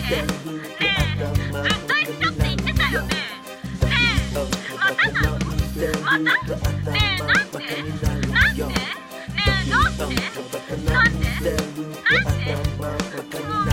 ねえずっと一緒って言ってたよね。ねえまたなの？また？ねえなんで？なんで？ねえなんで？なんで？なんで？もう